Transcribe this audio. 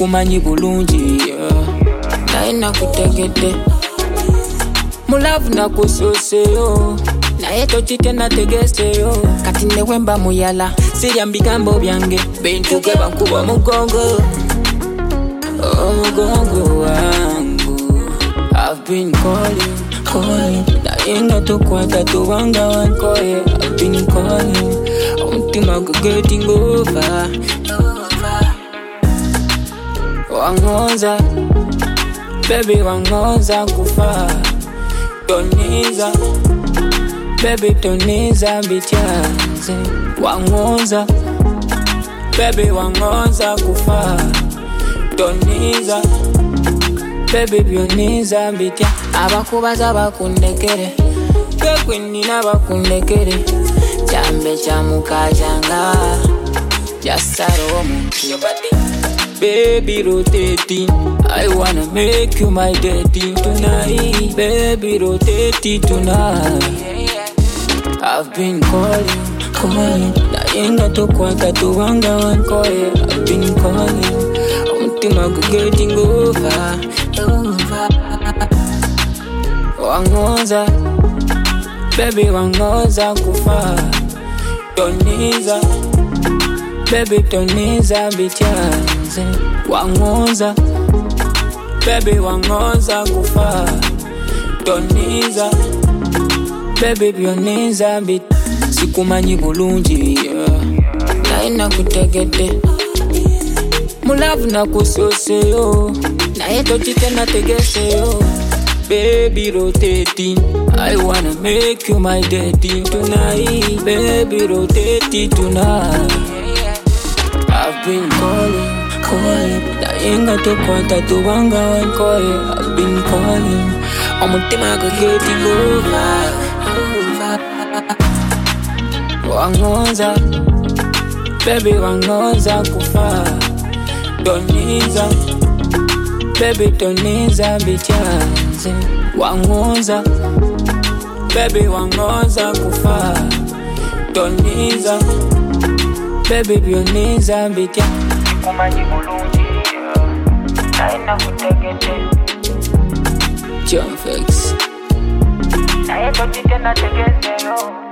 sikumanyi bulungi naye nakutegedde mulavu nakusoseyo naye tokitenda tegeseyo kati newemba muyala sirya mbigambo byange bintuke bankuba mugongo omugongo wangu I've been calling naye nga tokwata tubanga wankoye I've been calling omutima gu getting over wangonza baby wangonza kufa toniza baby toniza bityaze wangonza baby wangonza kufa toniza baby byoniza bitya abakubaza bakundekere kwekwinina bakundekere chambe chamukajanga jasaro omuntu baby rotating I wanna make you my daddy tonight baby rotating tonight I've been calling naye nga tokwata tubanga wankoye I've been calling omutima gu getting over wangonza baby wangonza kufa toniza baby toniza bityaze wangonza baby wangonza kufa toniza baby byoniza bit sikumanyi bulungi naye nakutegedde mulavu nakusoseyo naye tokitenda tegeseyo baby rotating I wanna make you my daddy tonight baby rotating tonight I've been calling naye nga tokwata tubanga wankoye I've been calling omutima gu getting over wangonza baby wangonza kufa toniza baby toniza bityaze wangonza baby wangonza kufa toniza baby byoniza bitya sikumanyi bulungi naye nakutegedde John Fix naye tokitenda tegeseyo